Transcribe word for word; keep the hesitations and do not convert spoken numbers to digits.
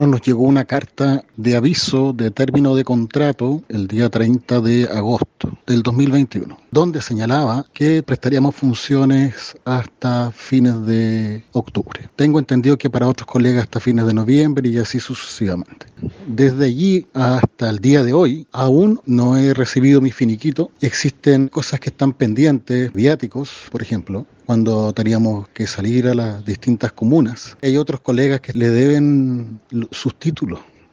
Nos llegó una carta de aviso de término de contrato el día treinta de agosto del dos mil veintiuno, donde señalaba que prestaríamos funciones hasta fines de octubre. Tengo entendido que para otros colegas hasta fines de noviembre y así sucesivamente. Desde allí hasta el día de hoy aún no he recibido mi finiquito. Existen cosas que están pendientes, viáticos, por ejemplo, cuando teníamos que salir a las distintas comunas. Hay otros colegas que le deben sus títulos